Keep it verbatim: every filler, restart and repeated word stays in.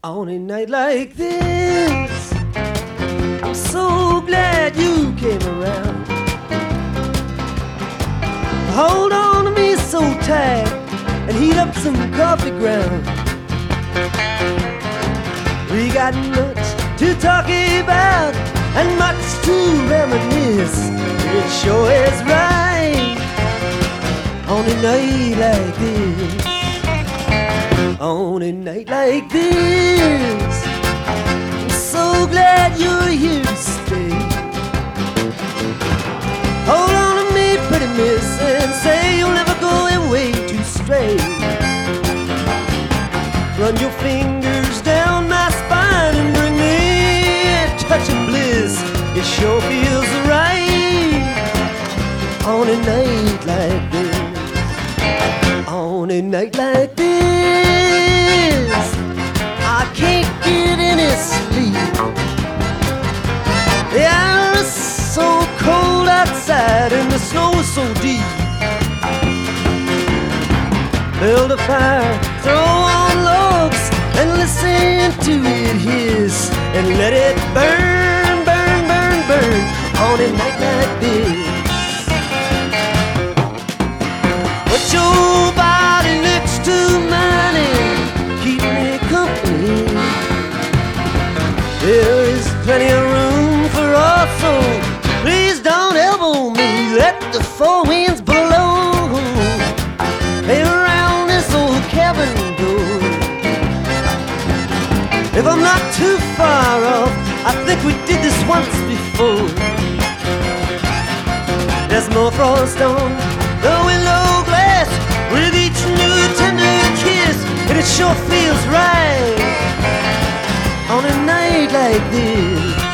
On a night like this, I'm so glad you came around. Hold on to me so tight and heat up some coffee ground. We got much to talk about and much to reminisce. It sure is right on a night like this. On a night like this, I'm so glad you're here to stay. Hold on to me, pretty miss, and say you'll never go away to stray. Run your fingers down my spine and bring me a touch of bliss. It sure feels right on a night like this. On a night like this, I can't get any sleep. The air is so cold outside and the snow is so deep. Build a fire, throw on logs, and listen to it hiss, and let it burn, burn, burn, burn on a night like this. Put your body next to mine and keep me company. There is plenty of room for us, so please don't elbow me. Let the four winds blow. Hey, around this old cabin door. If I'm not too far off, I think we did this once before. There's more frost on the window glass with each new tender kiss, and it sure feels right on a night like this.